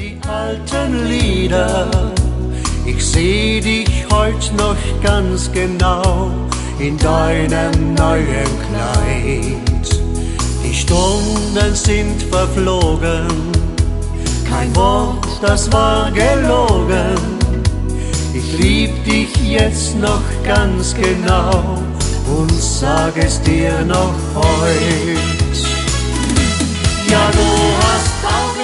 die alten Lieder. Ich seh dich heut noch ganz genau in deinem neuen Kleid. Die Stunden sind verflogen, kein Wort, das war gelogen. Ich lieb dich jetzt noch ganz genau und sag es dir noch heut. Ja, du hast Augen